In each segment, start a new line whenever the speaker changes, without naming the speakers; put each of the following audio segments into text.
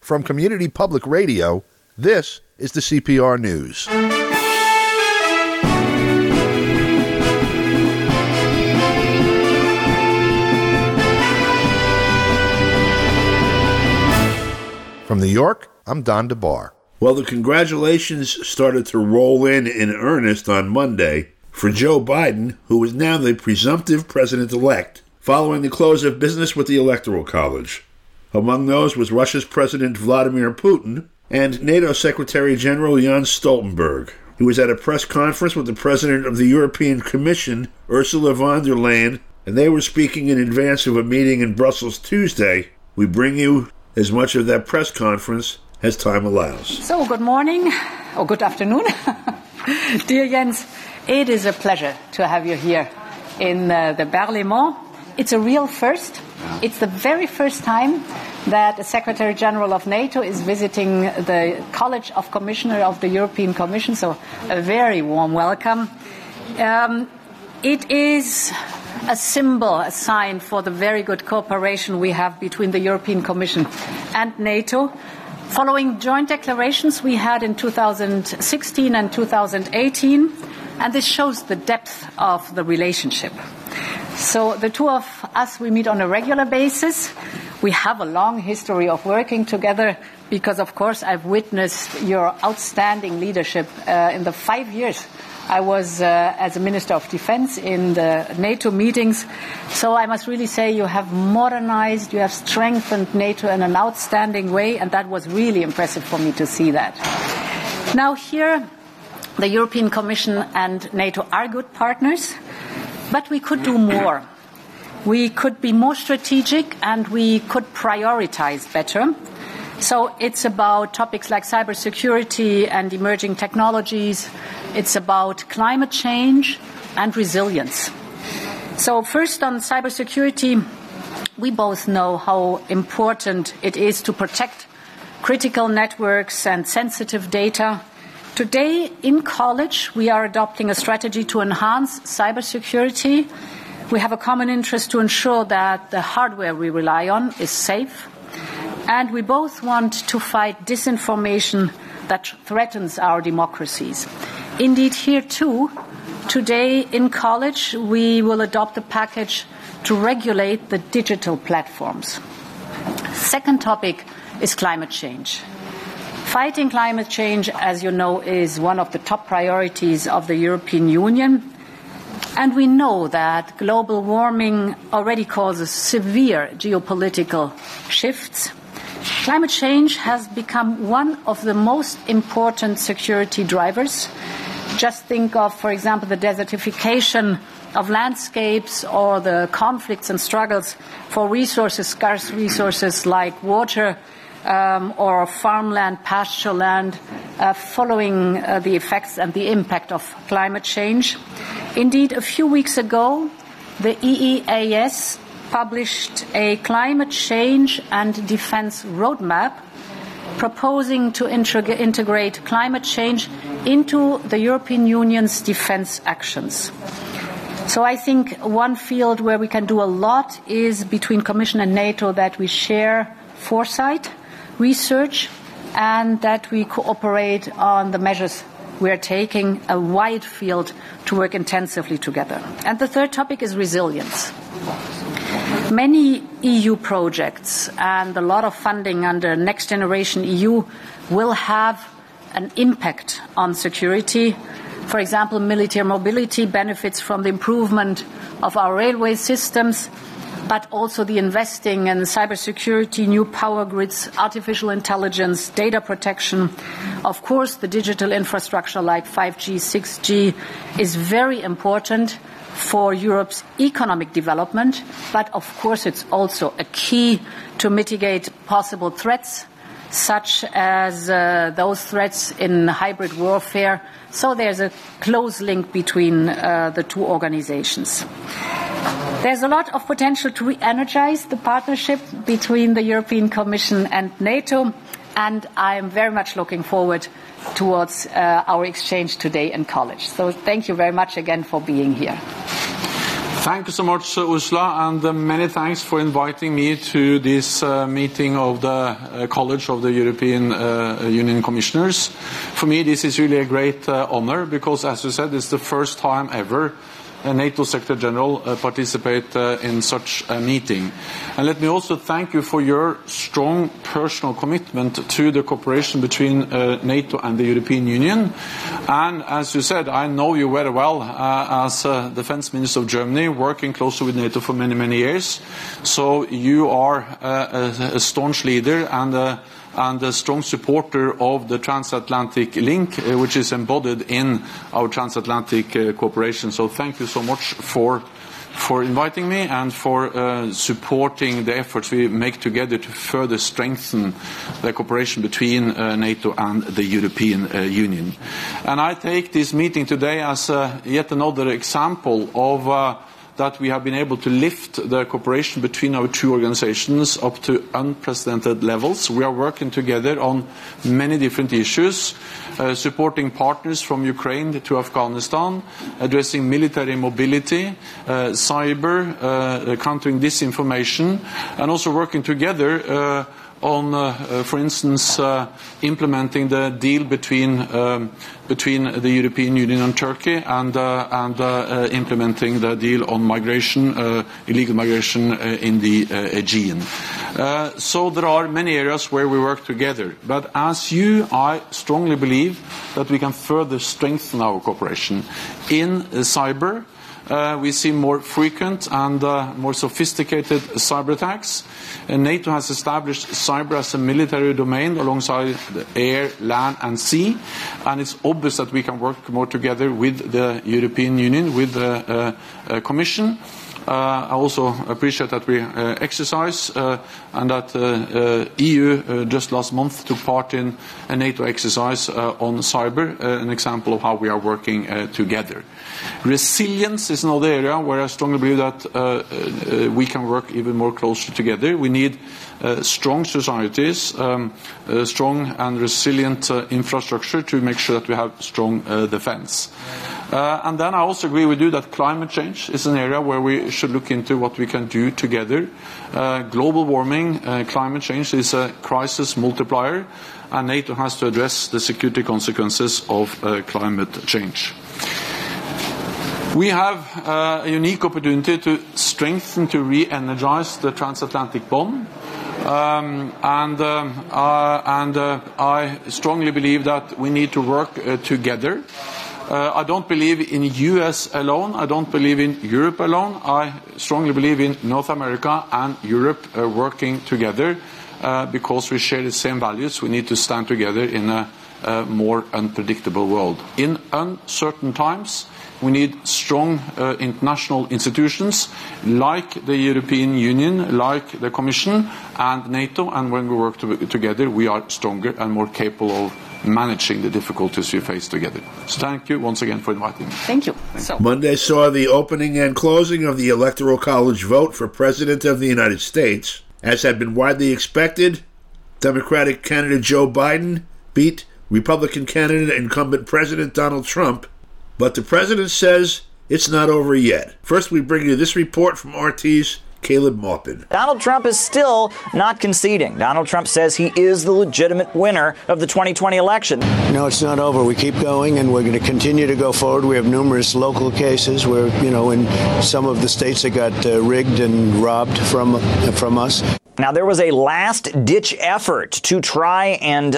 From Community Public Radio, this is the CPR News. From New York, I'm Don DeBar.
Well, the congratulations started to roll in earnest on Monday for Joe Biden, who is now the presumptive president-elect, following the close of business with the Electoral College. Among those was Russia's President Vladimir Putin and NATO Secretary General Jens Stoltenberg. He was at a press conference with the President of the European Commission, Ursula von der Leyen, and they were speaking in advance of a meeting in Brussels Tuesday. We bring you as much of that press conference as time allows.
So, good morning, or good afternoon. Dear Jens, it is a pleasure to have you here in the Parlement. It's a real first. It's the very first time that a Secretary General of NATO is visiting the College of Commissioners of the European Commission, so a very warm welcome. It is a symbol, a sign for the very good cooperation we have between the European Commission and NATO. Following joint declarations we had in 2016 and 2018, and this shows the depth of the relationship. So the two of us, we meet on a regular basis. We have a long history of working together because, of course, I've witnessed your outstanding leadership in the 5 years I was as a Minister of Defense in the NATO meetings. So I must really say you have modernized, you have strengthened NATO in an outstanding way, and that was really impressive for me to see that. Now here, the European Commission and NATO are good partners, but we could do more. We could be more strategic and we could prioritize better. So it's about topics like cybersecurity and emerging technologies. It's about climate change and resilience. So first on cybersecurity, we both know how important it is to protect critical networks and sensitive data. Today in college, we are adopting a strategy to enhance cybersecurity. We have a common interest to ensure that the hardware we rely on is safe. And we both want to fight disinformation that threatens our democracies. Indeed, here too, today in college, we will adopt a package to regulate the digital platforms. Second topic is climate change. Fighting climate change, as you know, is one of the top priorities of the European Union. And we know that global warming already causes severe geopolitical shifts. Climate change has become one of the most important security drivers. Just think of, for example, the desertification of landscapes or the conflicts and struggles for resources, scarce resources like water or farmland, pasture land, following the effects and the impact of climate change. Indeed, a few weeks ago, the EEAS published a climate change and defense roadmap proposing to integrate climate change into the European Union's defense actions. So I think one field where we can do a lot is between Commission and NATO, that we share foresight, research, and that we cooperate on the measures we are taking, a wide field to work intensively together. And the third topic is resilience. Many EU projects and a lot of funding under Next Generation EU will have an impact on security. For example, military mobility benefits from the improvement of our railway systems, but also the investing in cybersecurity, new power grids, artificial intelligence, data protection. Of course, the digital infrastructure like 5G, 6G is very important for Europe's economic development, but of course it's also a key to mitigate possible threats, such as those threats in hybrid warfare. So there's a close link between the two organizations. There's a lot of potential to re-energize the partnership between the European Commission and NATO, and I am very much looking forward towards our exchange today in college. So thank you very much again for being here.
Thank you so much, Ursula, and many thanks for inviting me to this meeting of the College of the European Union Commissioners. For me, this is really a great honor because, as you said, it's the first time ever a NATO Secretary General participate in such a meeting. And let me also thank you for your strong personal commitment to the cooperation between NATO and the European Union. And as you said, I know you very well as Defense Minister of Germany, working closely with NATO for many, many years. So you are a staunch leader and a strong supporter of the transatlantic link, which is embodied in our transatlantic cooperation. So thank you so much for inviting me and for supporting the efforts we make together to further strengthen the cooperation between NATO and the European Union. And I take this meeting today as yet another example of that we have been able to lift the cooperation between our two organizations up to unprecedented levels. We are working together on many different issues, supporting partners from Ukraine to Afghanistan, addressing military mobility, cyber, countering disinformation, and also working together on, for instance, implementing the deal between the European Union and Turkey and implementing the deal on migration, illegal migration in the Aegean. So there are many areas where we work together. But as you, I strongly believe that we can further strengthen our cooperation. In cyber, we see more frequent and more sophisticated cyber attacks. NATO has established cyber as a military domain alongside the air, land and sea. And it's obvious that we can work more together with the European Union, with the Commission. I also appreciate that we exercise and that EU just last month took part in a NATO exercise on cyber, an example of how we are working together. Resilience is another area where I strongly believe that we can work even more closely together. We need strong societies, strong and resilient infrastructure to make sure that we have strong defense. And then I also agree with you that climate change is an area where we should look into what we can do together. Global warming, climate change is a crisis multiplier, and NATO has to address the security consequences of climate change. We have a unique opportunity to strengthen, to re-energize the transatlantic bond. I strongly believe that we need to work together. I don't believe in US alone. I don't believe in Europe alone. I strongly believe in North America and Europe working together because we share the same values. We need to stand together in a more unpredictable world. In uncertain times, we need strong international institutions like the European Union, like the Commission and NATO, and when we work together, we are stronger and more capable of managing the difficulties we face together. So thank you once again for inviting me.
Thank you.
Monday saw the opening and closing of the Electoral College vote for President of the United States. As had been widely expected, Democratic candidate Joe Biden beat Republican candidate incumbent President Donald Trump, but the president says it's not over yet. First, we bring you this report from RT's Caleb Maupin.
Donald Trump is still not conceding. Donald Trump says he is the legitimate winner of the 2020 election.
No, it's not over. We keep going, and we're going to continue to go forward. We have numerous local cases where, in some of the states that got rigged and robbed from us.
Now, there was a last-ditch effort to try and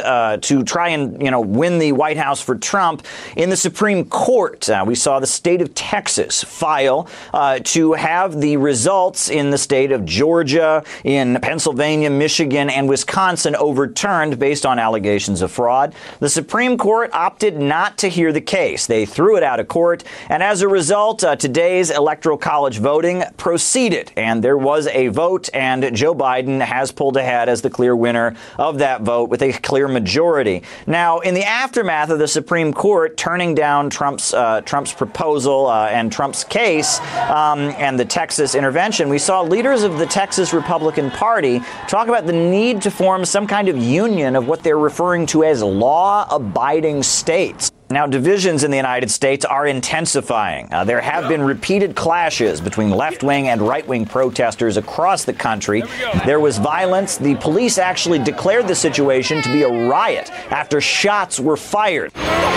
win the White House for Trump in the Supreme Court. We saw the state of Texas file to have the results in the state of Georgia, in Pennsylvania, Michigan, and Wisconsin overturned based on allegations of fraud. The Supreme Court opted not to hear the case. They threw it out of court, and as a result, today's Electoral College voting proceeded, and there was a vote, and Joe Biden has pulled ahead as the clear winner of that vote with a clear majority. Now, in the aftermath of the Supreme Court turning down Trump's proposal and Trump's case and the Texas intervention, we saw leaders of the Texas Republican Party talk about the need to form some kind of union of what they're referring to as law-abiding states. Now, divisions in the United States are intensifying. There have been repeated clashes between left-wing and right-wing protesters across the country. There was violence. The police actually declared the situation to be a riot after shots were fired.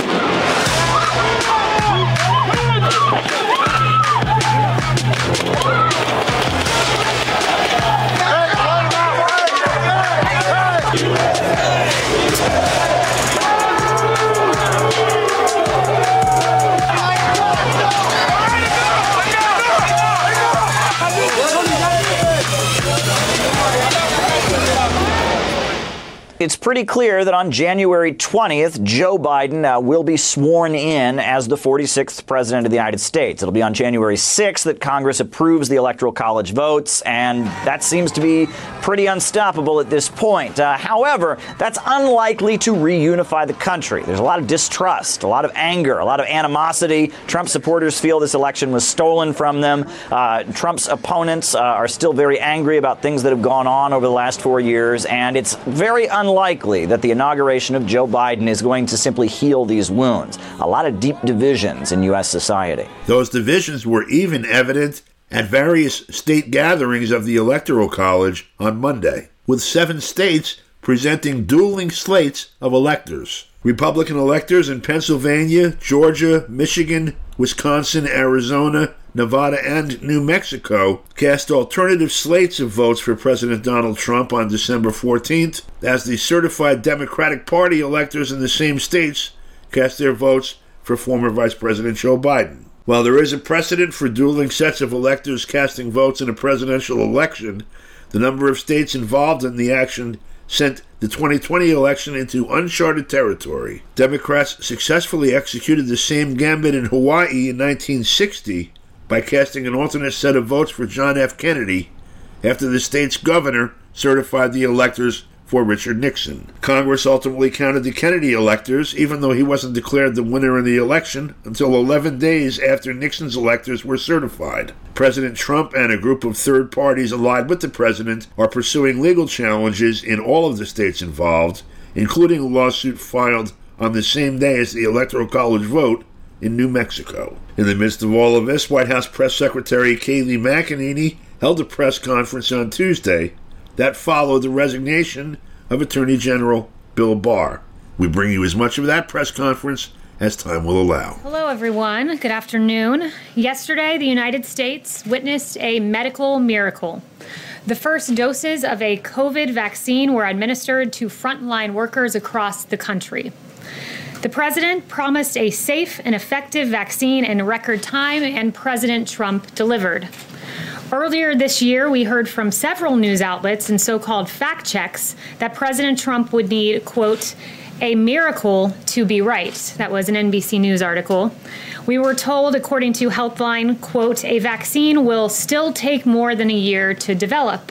It's pretty clear that on January 20th, Joe Biden will be sworn in as the 46th president of the United States. It'll be on January 6th that Congress approves the Electoral College votes, and that seems to be pretty unstoppable at this point. However, that's unlikely to reunify the country. There's a lot of distrust, a lot of anger, a lot of animosity. Trump supporters feel this election was stolen from them. Trump's opponents are still very angry about things that have gone on over the last 4 years, and it's very unlikely that the inauguration of Joe Biden is going to simply heal these wounds. A lot of deep divisions in U.S. society.
Those divisions were even evident at various state gatherings of the Electoral College on Monday, with 7 states presenting dueling slates of electors. Republican electors in Pennsylvania, Georgia, Michigan, Wisconsin, Arizona, Nevada, and New Mexico cast alternative slates of votes for President Donald Trump on December 14th, as the certified Democratic Party electors in the same states cast their votes for former Vice President Joe Biden. While there is a precedent for dueling sets of electors casting votes in a presidential election, the number of states involved in the action sent the 2020 election into uncharted territory. Democrats successfully executed the same gambit in Hawaii in 1960 by casting an alternate set of votes for John F. Kennedy after the state's governor certified the electors for Richard Nixon. Congress ultimately counted the Kennedy electors, even though he wasn't declared the winner in the election until 11 days after Nixon's electors were certified. President Trump and a group of third parties allied with the president are pursuing legal challenges in all of the states involved, including a lawsuit filed on the same day as the Electoral College vote in New Mexico. In the midst of all of this, White House Press Secretary Kayleigh McEnany held a press conference on Tuesday that followed the resignation of Attorney General Bill Barr. We bring you as much of that press conference as time will allow.
Hello, everyone. Good afternoon. Yesterday, the United States witnessed a medical miracle. The first doses of a COVID vaccine were administered to frontline workers across the country. The president promised a safe and effective vaccine in record time, and President Trump delivered. Earlier this year, we heard from several news outlets and so-called fact checks that President Trump would need, quote, a miracle to be right. That was an NBC News article. We were told, according to Healthline, quote, a vaccine will still take more than a year to develop.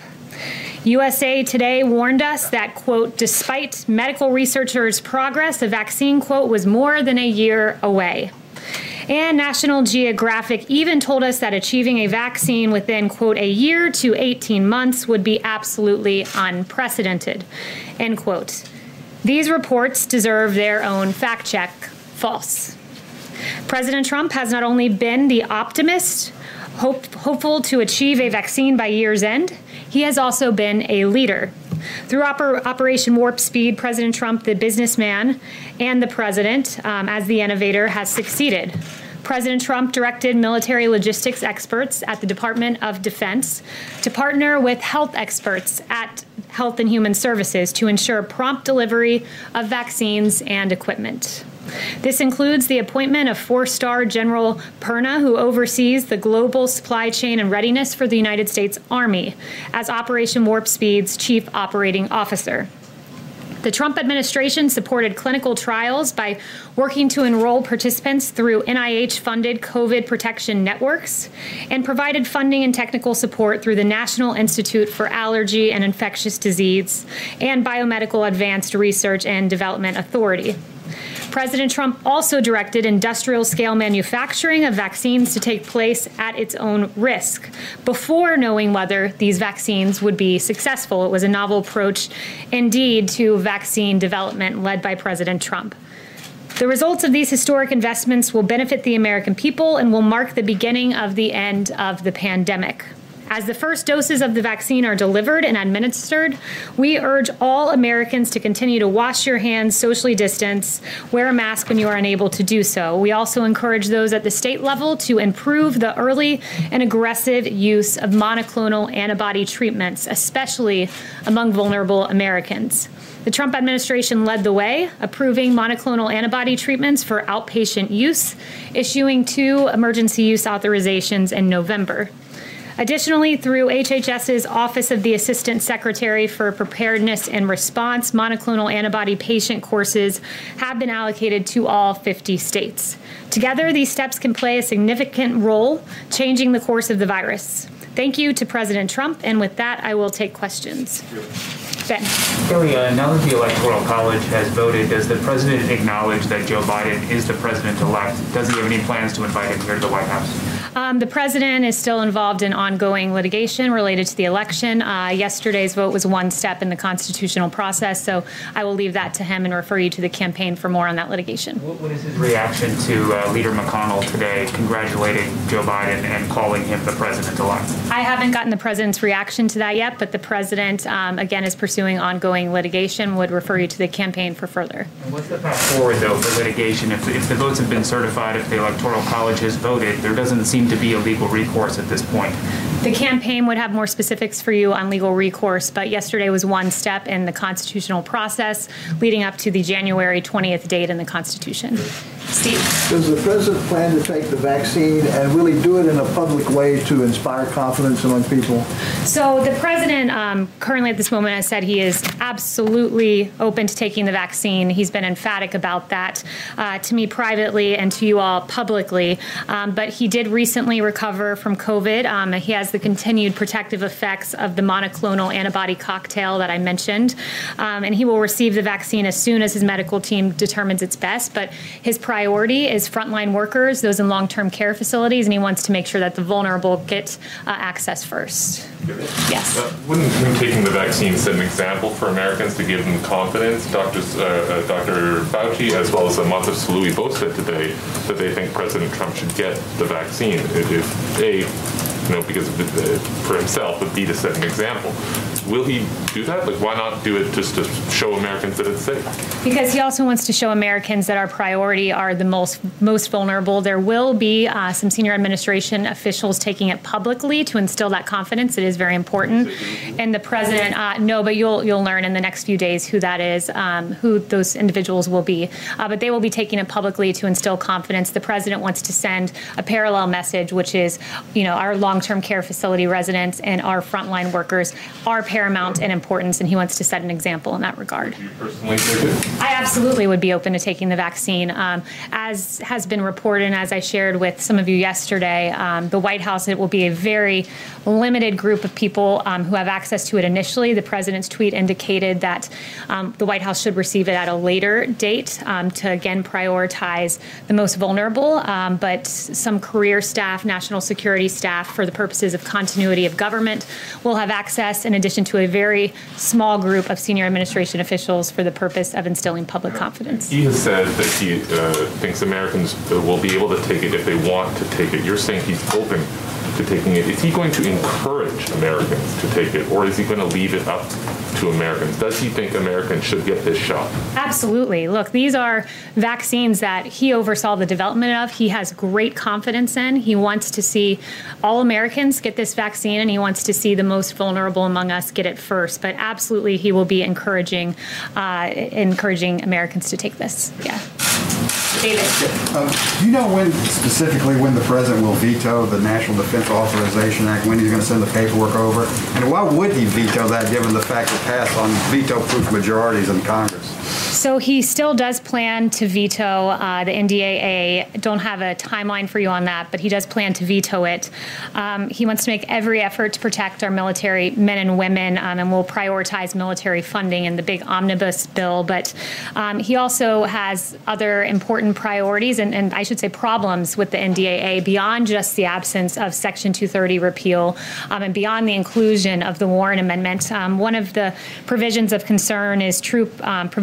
USA Today warned us that, quote, despite medical researchers' progress, the vaccine, quote, was more than a year away. And National Geographic even told us that achieving a vaccine within, quote, a year to 18 months would be absolutely unprecedented, end quote. These reports deserve their own fact check. False. President Trump has not only been the optimist, hopeful to achieve a vaccine by year's end, he has also been a leader. Through Operation Warp Speed, President Trump, the businessman, and the president, as the innovator, has succeeded. President Trump directed military logistics experts at the Department of Defense to partner with health experts at Health and Human Services to ensure prompt delivery of vaccines and equipment. This includes the appointment of 4-star General Perna, who oversees the global supply chain and readiness for the United States Army, as Operation Warp Speed's chief operating officer. The Trump administration supported clinical trials by working to enroll participants through NIH-funded COVID protection networks and provided funding and technical support through the National Institute for Allergy and Infectious Disease and Biomedical Advanced Research and Development Authority. President Trump also directed industrial-scale manufacturing of vaccines to take place at its own risk before knowing whether these vaccines would be successful. It was a novel approach, indeed, to vaccine development led by President Trump. The results of these historic investments will benefit the American people and will mark the beginning of the end of the pandemic. As the first doses of the vaccine are delivered and administered, we urge all Americans to continue to wash your hands, socially distance, wear a mask when you are unable to do so. We also encourage those at the state level to improve the early and aggressive use of monoclonal antibody treatments, especially among vulnerable Americans. The Trump administration led the way, approving monoclonal antibody treatments for outpatient use, issuing 2 emergency use authorizations in November. Additionally, through HHS's Office of the Assistant Secretary for Preparedness and Response, monoclonal antibody patient courses have been allocated to all 50 states. Together, these steps can play a significant role changing the course of the virus. Thank you to President Trump, and with that, I will take questions. Ben.
Kelly, now that the Electoral College has voted, does the president acknowledge that Joe Biden is the president-elect? Does he have any plans to invite him here to the White House?
The president is still involved in ongoing litigation related to the election. Yesterday's vote was one step in the constitutional process, so I will leave that to him and refer you to the campaign for more on that litigation.
What is his reaction to Leader McConnell today congratulating Joe Biden and calling him the president-elect?
I haven't gotten the president's reaction to that yet, but the president, again, is pursuing ongoing litigation, would refer you to the campaign for further.
And what's the path forward, though, for litigation? If the votes have been certified, if the Electoral College has voted, there doesn't seem to be a legal recourse at this point.
The campaign would have more specifics for you on legal recourse, but yesterday was one step in the constitutional process leading up to the January 20th date in the Constitution. Steve.
Does the president plan to take the vaccine and really do it in a public way to inspire confidence among people?
So the president currently at this moment has said he is absolutely open to taking the vaccine. He's been emphatic about that to me privately and to you all publicly. But he did recently recover from COVID. He has the continued protective effects of the monoclonal antibody cocktail that I mentioned. And he will receive the vaccine as soon as his medical team determines it's best. But his priority is frontline workers, those in long-term care facilities, and he wants to make sure that the vulnerable get access first. Yes.
Wouldn't taking the vaccine set an example for Americans to give them confidence? Dr. Fauci, as well as Montef Slaoui, both said today that they think President Trump should get the vaccine. Because for himself, but B, to set an example. Will he do that? Why not do it just to show Americans that it's safe?
Because he also wants to show Americans that our priority are the most vulnerable. There will be some senior administration officials taking it publicly to instill that confidence. It is very important. And the president, no, but you'll learn in the next few days who that is, who those individuals will be. But they will be taking it publicly to instill confidence. The president wants to send a parallel message, which is, our long-term care facility residents and our frontline workers are paramount in importance, and he wants to set an example in that regard.
Do you personally take it?
I absolutely would be open to taking the vaccine. As has been reported, and as I shared with some of you yesterday, the White House, it will be a very limited group of people who have access to it initially. The president's tweet indicated that the White House should receive it at a later date to, again, prioritize the most vulnerable, but some career staff, national security staff, for the purposes of continuity of government, will have access, in addition to a very small group of senior administration officials for the purpose of instilling public confidence.
He has said that he thinks Americans will be able to take it if they want to take it. You're saying he's open to taking it. Is he going to encourage Americans to take it, or is he going to leave it up to Americans? Does he think Americans should get this shot?
Absolutely. Look, these are vaccines that he oversaw the development of. He has great confidence in. He wants to see all Americans get this vaccine, and he wants to see the most vulnerable among us get it first. But absolutely, he will be encouraging Americans to take this. Yeah. David.
Do you know when the president will veto the National Defense Authorization Act, when he's going to send the paperwork over? And why would he veto that, given the fact it passed on veto-proof majorities in Congress?
So he still does plan to veto the NDAA. Don't have a timeline for you on that, but he does plan to veto it. He wants to make every effort to protect our military men and women, and will prioritize military funding in the big omnibus bill. But he also has other important priorities and I should say problems with the NDAA beyond just the absence of Section 230 repeal and beyond the inclusion of the Warren Amendment. One of the provisions of concern is provisions about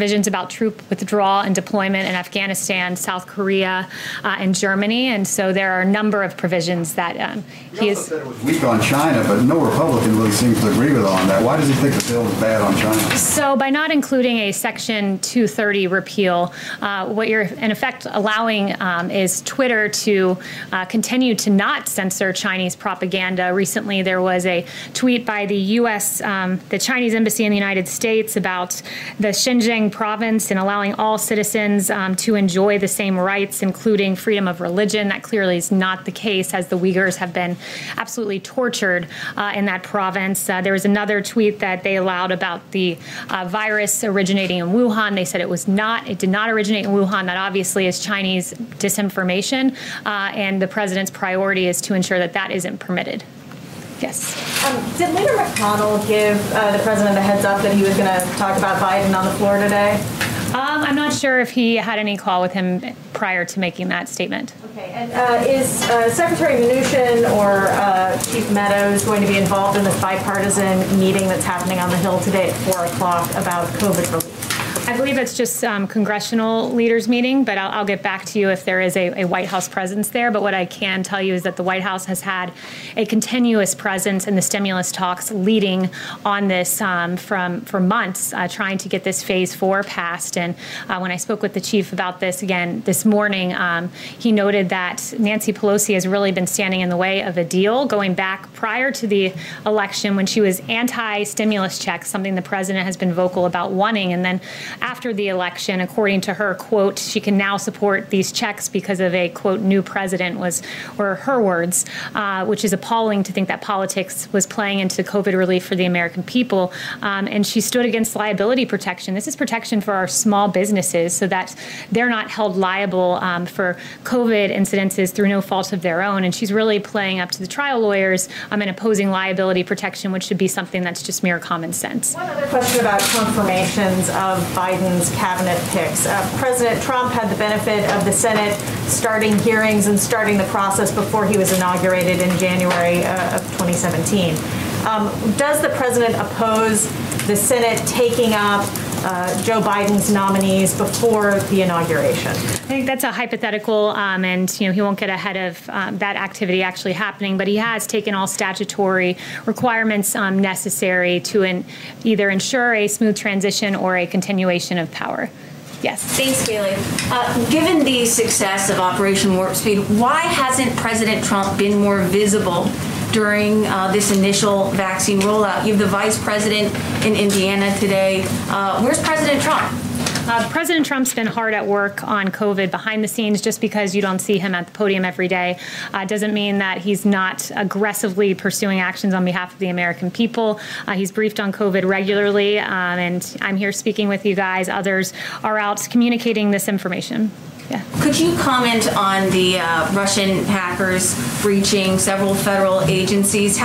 about troop withdrawal and deployment in Afghanistan, South Korea, and Germany. And so there are a number of provisions that he is.
Said it was weak on China, but no Republican really seems to agree with on that. Why does he think the bill is bad on China?
So by not including a Section 230 repeal, what you're in effect allowing is Twitter to continue to not censor Chinese propaganda. Recently, there was a tweet by the U.S., the Chinese embassy in the United States about the Xinjiang province and allowing all citizens to enjoy the same rights, including freedom of religion. That clearly is not the case, as the Uyghurs have been absolutely tortured in that province. There was another tweet that they allowed about the virus originating in Wuhan. They said it did not originate in Wuhan. That obviously is Chinese disinformation, and the president's priority is to ensure that that isn't permitted. Yes.
Did Leader McConnell give the president a heads up that he was going to talk about Biden on the floor today?
I'm not sure if he had any call with him prior to making that statement.
Okay. And is Secretary Mnuchin or Chief Meadows going to be involved in this bipartisan meeting that's happening on the Hill today at 4 o'clock about COVID relief?
I believe it's just congressional leaders meeting, but I'll get back to you if there is a White House presence there. But what I can tell you is that the White House has had a continuous presence in the stimulus talks leading on this for months, trying to get this phase 4 passed. And when I spoke with the chief about this again this morning, he noted that Nancy Pelosi has really been standing in the way of a deal going back prior to the election when she was anti-stimulus checks, something the president has been vocal about wanting. And then after the election, according to her, quote, she can now support these checks because of a, quote, new president were her words, which is appalling to think that politics was playing into COVID relief for the American people. And she stood against liability protection. This is protection for our small businesses so that they're not held liable for COVID incidences through no fault of their own. And she's really playing up to the trial lawyers and opposing liability protection, which should be something that's just mere common sense.
One other question about confirmations of Biden's cabinet picks. President Trump had the benefit of the Senate starting hearings and starting the process before he was inaugurated in January of 2017. Does the president oppose the Senate taking up Joe Biden's nominees before the inauguration?
I think that's a hypothetical, and he won't get ahead of that activity actually happening. But he has taken all statutory requirements necessary to either ensure a smooth transition or a continuation of power. Yes.
Thanks, Kayleigh. Given the success of Operation Warp Speed, why hasn't President Trump been more visible during this initial vaccine rollout? You have the vice president in Indiana today. Where's President Trump?
President Trump's been hard at work on COVID behind the scenes. Just because you don't see him at the podium every day doesn't mean that he's not aggressively pursuing actions on behalf of the American people. He's briefed on COVID regularly, and I'm here speaking with you guys. Others are out communicating this information. Yeah.
Could you comment on the Russian hackers breaching several federal agencies?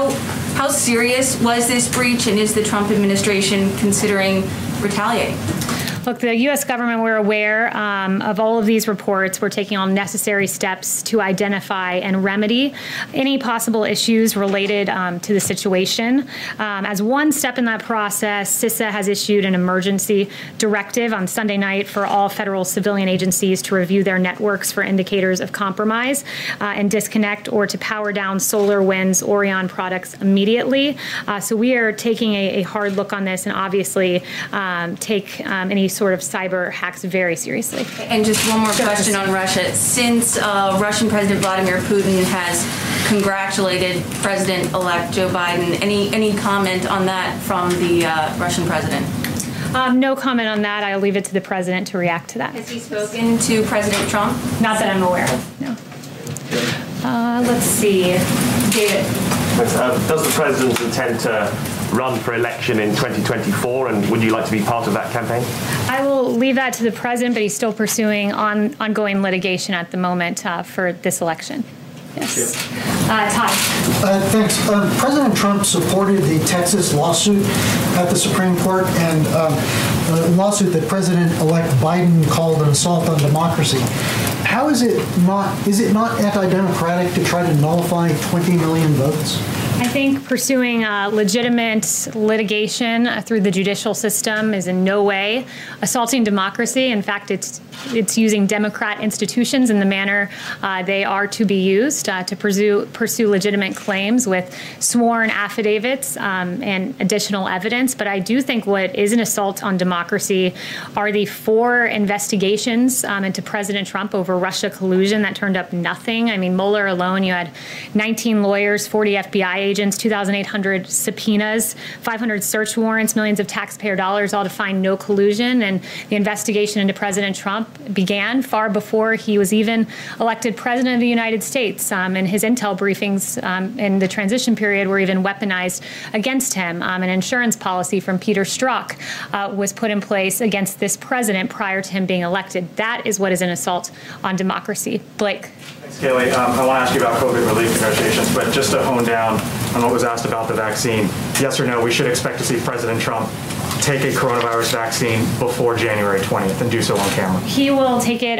How serious was this breach, and is the Trump administration considering retaliating?
Look, the U.S. government, we're aware of all of these reports. We're taking all necessary steps to identify and remedy any possible issues related to the situation. As one step in that process, CISA has issued an emergency directive on Sunday night for all federal civilian agencies to review their networks for indicators of compromise and disconnect or to power down SolarWinds Orion products immediately. So we are taking a hard look on this and obviously take any sort of cyber hacks very seriously.
And just one more question on Russia. Since Russian President Vladimir Putin has congratulated President-elect Joe Biden, any comment on that from the Russian president?
No comment on that. I'll leave it to the president to react to that.
Has he spoken to President Trump?
Not that I'm aware of, no. Let's see. David.
Does the president intend to run for election in 2024, and would you like to be part of that campaign?
I will leave that to the president, but he's still pursuing ongoing litigation at the moment for this election. Yes. Todd.
Thanks. President Trump supported the Texas lawsuit at the Supreme Court, and a lawsuit that President-elect Biden called an assault on democracy. How is it not anti-democratic to try to nullify 20 million votes?
I think pursuing legitimate litigation through the judicial system is in no way assaulting democracy. In fact, it's using Democrat institutions in the manner they are to be used to pursue legitimate claims with sworn affidavits and additional evidence. But I do think what is an assault on democracy are the 4 investigations into President Trump over Russia collusion that turned up nothing. I mean, Mueller alone, you had 19 lawyers, 40 FBI agents, 2,800 subpoenas, 500 search warrants, millions of taxpayer dollars, all to find no collusion. And the investigation into President Trump began far before he was even elected president of the United States. And his intel briefings in the transition period were even weaponized against him. An insurance policy from Peter Strzok was put in place against this president prior to him being elected. That is what is an assault on democracy. Blake.
Thanks, Kayleigh. I want to ask you about COVID relief negotiations, but just to hone down on what was asked about the vaccine, yes or no, we should expect to see President Trump take a coronavirus vaccine before January 20th and do so on camera?
He will take it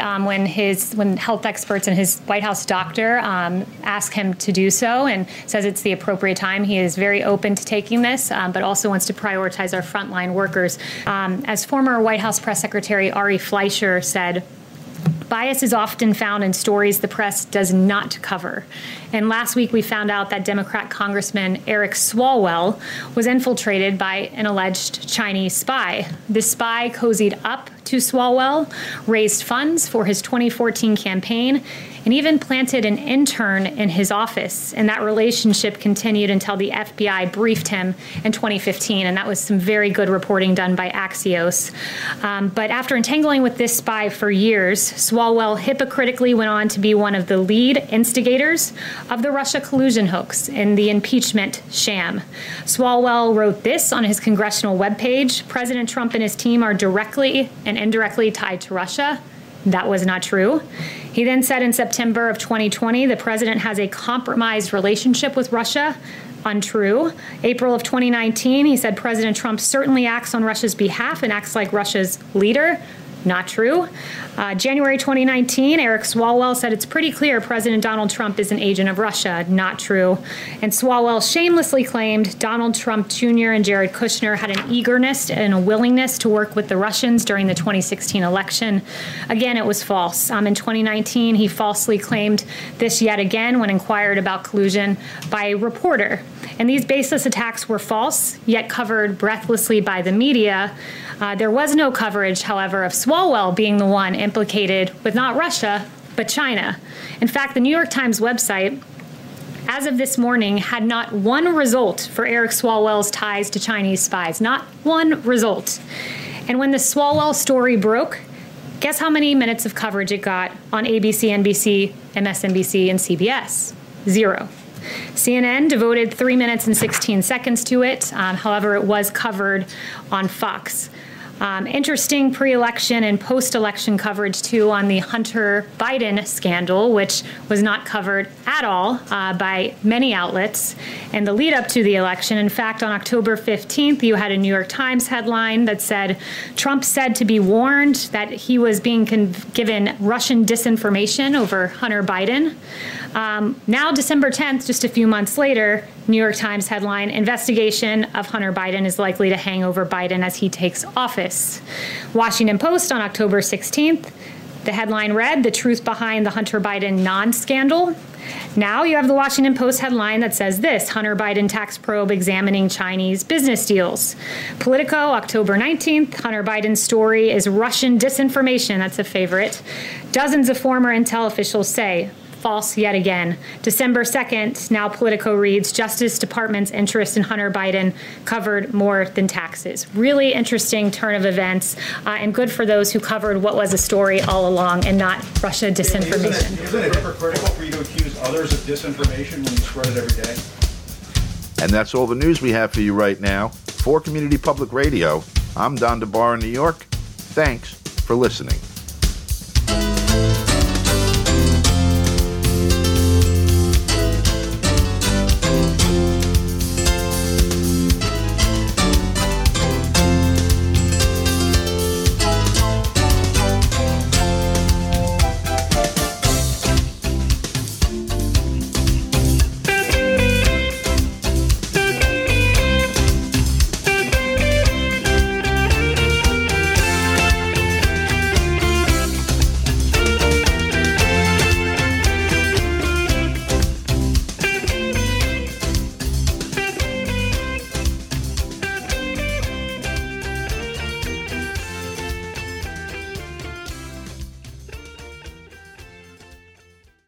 when health experts and his White House doctor ask him to do so and says it's the appropriate time. He is very open to taking this, but also wants to prioritize our frontline workers. As former White House Press Secretary Ari Fleischer said, bias is often found in stories the press does not cover. And last week we found out that Democrat Congressman Eric Swalwell was infiltrated by an alleged Chinese spy. This spy cozied up to Swalwell, raised funds for his 2014 campaign, and even planted an intern in his office. And that relationship continued until the FBI briefed him in 2015. And that was some very good reporting done by Axios. But after entangling with this spy for years, Swalwell hypocritically went on to be one of the lead instigators of the Russia collusion hoax and the impeachment sham. Swalwell wrote this on his congressional webpage: President Trump and his team are directly and indirectly tied to Russia. That was not true. He then said in September of 2020, the president has a compromised relationship with Russia. Untrue. April of 2019, he said President Trump certainly acts on Russia's behalf and acts like Russia's leader. Not true. January 2019, Eric Swalwell said it's pretty clear President Donald Trump is an agent of Russia. Not true. And Swalwell shamelessly claimed Donald Trump Jr. and Jared Kushner had an eagerness and a willingness to work with the Russians during the 2016 election. Again, it was false. In 2019, he falsely claimed this yet again when inquired about collusion by a reporter. And these baseless attacks were false, yet covered breathlessly by the media. There was no coverage, however, of Swalwell being the one implicated with not Russia, but China. In fact, the New York Times website, as of this morning, had not one result for Eric Swalwell's ties to Chinese spies. Not one result. And when the Swalwell story broke, guess how many minutes of coverage it got on ABC, NBC, MSNBC, and CBS? 0. CNN devoted 3 minutes and 16 seconds to it. However, it was covered on Fox. Interesting pre-election and post-election coverage, too, on the Hunter Biden scandal, which was not covered at all by many outlets in the lead up to the election. In fact, on October 15th, you had a New York Times headline that said, Trump said to be warned that he was being given Russian disinformation over Hunter Biden. Now, December 10th, just a few months later, New York Times headline, investigation of Hunter Biden is likely to hang over Biden as he takes office. Washington Post on October 16th, the headline read, the truth behind the Hunter Biden non-scandal. Now you have the Washington Post headline that says this, Hunter Biden tax probe examining Chinese business deals. Politico, October 19th, Hunter Biden's story is Russian disinformation. That's a favorite. Dozens of former intel officials say, false yet again. December 2nd, now Politico reads, Justice Department's interest in Hunter Biden covered more than taxes. Really interesting turn of events, and good for those who covered what was a story all along and not Russia disinformation.
Isn't it hypocritical for you to accuse others of disinformation when you spread it every day?
And that's all the news we have for you right now. For Community Public Radio, I'm Don DeBar in New York. Thanks for listening.